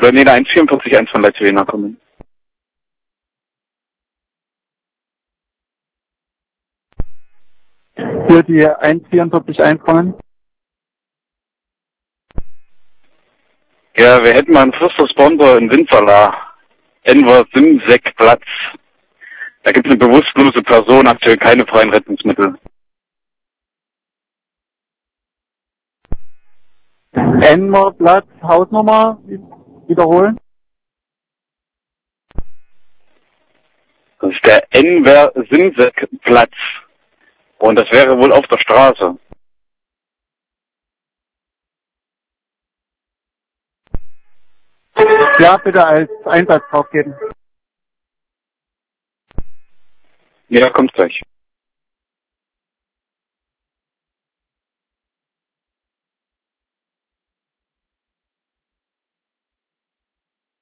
Leonela 144 von Leitwena kommen. Hier die 144 kommen. Ja, wir hätten mal einen First Responder in Winzerla. Enver Simsek Platz. Da gibt es eine bewusstlose Person, aktuell keine freien Rettungsmittel. Enmer Platz, Hausnummer, wiederholen. Das ist der Enver Simsek Platz. Und das wäre wohl auf der Straße. Ja, bitte als Einsatz draufgeben. Ja, kommt gleich.